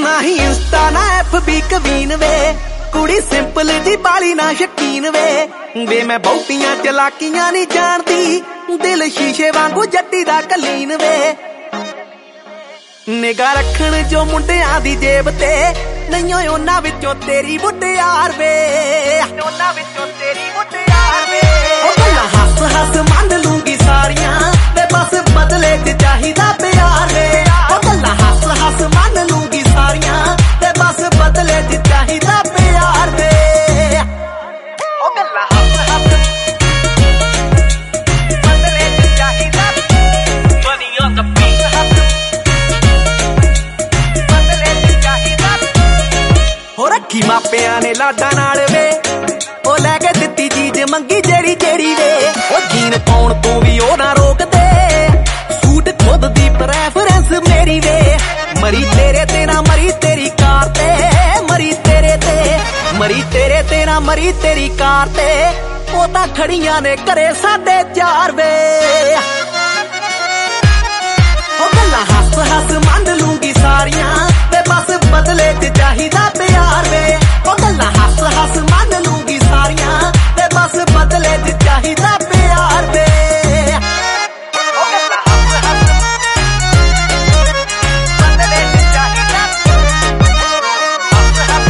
ना ही इंस्टा ना FB कवीन वे, कुड़ी सिंपल जी बाली ना शकीन वे मैं बहुतियां चलाकियां नहीं जानती, दिल शीशे वांगू जट्टी दा कलीन वे। निगाह रखण जो मुंडियां दी जेब ते, नहीं उन्हां विचों तेरी मुटियार वे, उन्हां विचों तेरी मुटियार वे। ओ गल्लां हस हस मन लूंगी सारियां वे, बस बदले च चाहिदा प्यार वे। ओ गल्लां हस हस मन लूंगी सारियां वे, बस बदले च चाहिदा प्यार वे। ओ गल्लां हस हस बदले च चाहिदा money on the beat। हो रखी मापियां ने लाडा नाल वे, ओ लैके दित्ती चीज मंगी जेड़ी जेड़ी वे। ओ जीन पाउण तों भी ओ ना रोक दे, सूट खुद दी प्रेफरेंस मेरी वे। मरी तेरे ते ना मरी तेरी कार ते, मरी तेरे ते मरी तेरे ते ना मरी तेरी कार ते, ओ तां खड़ियां ने घरे 4:30 वे। ओ गल्लां हस हस मन लूंगी सारियां वे, बस बदले च चाहिदा प्यार वे। ओ गल्लां हस हस मन लूंगी सारियां वे, बस बदले च चाहिदा प्यार वे। ओ गल्लां हस हस बदले च चाहिदा, हस हस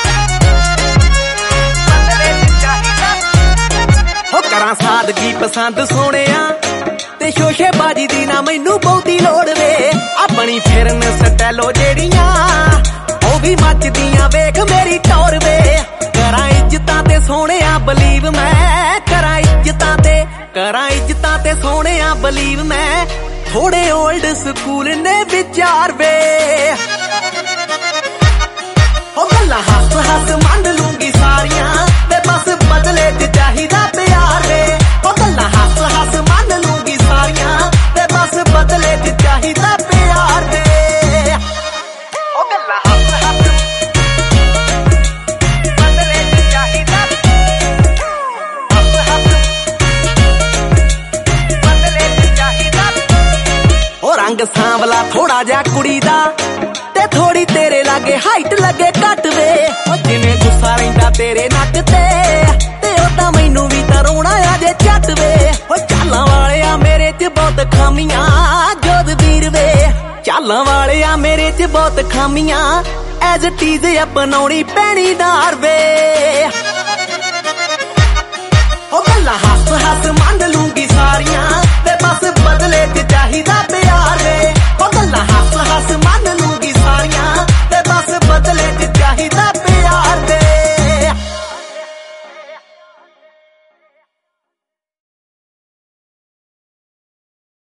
बदले च चाहिदा। हो करां सादगी पसंद सोहणिया ते शोशेबाजी दी ना मैनू बहुती लोड़ वे। अपनी फिरन स्टैलो जेड़ियां ओ भी मचदियां वेख मेरी टौर वे। करां इज्जतां ते सोहणिया बलीव मैं, करां इज्जतां ते सोहणिया बलीव मैं। थोड़े ओल्ड स्कूल ने विचार वे। ओ गल्लां हस हस मन लूंगी सारियां वे, बस बदले च चाहिदा प्यार वे। ओ गल्लां हस हस मन लूंगी सारियां वे, बस बदले च चाहिदा प्यार वे। ओ गल्लां हस हस बदले च चाहिदा, हस हस बदले च चाहिदा। ओ रंग सांवला थोड़ा जा कुड़ी दा, ते थोड़ी तेरे लागे हाइट लगे घट वे। ओ जिवें गुस्सा रहिंदा तेरे नक ते ओदा मैनू भी तां रोना आ जे झट वे। ओ चालां वालिया मेरे च बहुत खामियां जोधवीर वे, चालां वालिया मेरे च बहुत खामियां, एज टीज अपनाउणी पैणी नार वे। ओ गल्लां हस हस